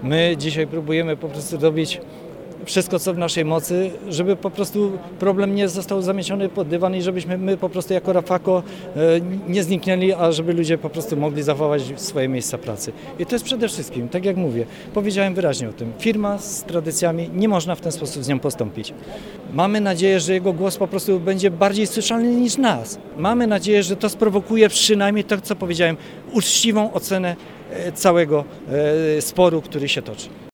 My dzisiaj próbujemy po prostu robić wszystko, co w naszej mocy, żeby po prostu problem nie został zamieciony pod dywan i żebyśmy my po prostu jako Rafako nie zniknęli, a żeby ludzie po prostu mogli zachować swoje miejsca pracy. I to jest przede wszystkim, tak jak mówię, powiedziałem wyraźnie o tym, firma z tradycjami, nie można w ten sposób z nią postąpić. Mamy nadzieję, że jego głos po prostu będzie bardziej słyszalny niż nas. Mamy nadzieję, że to sprowokuje przynajmniej to, co powiedziałem, uczciwą ocenę całego sporu, który się toczy.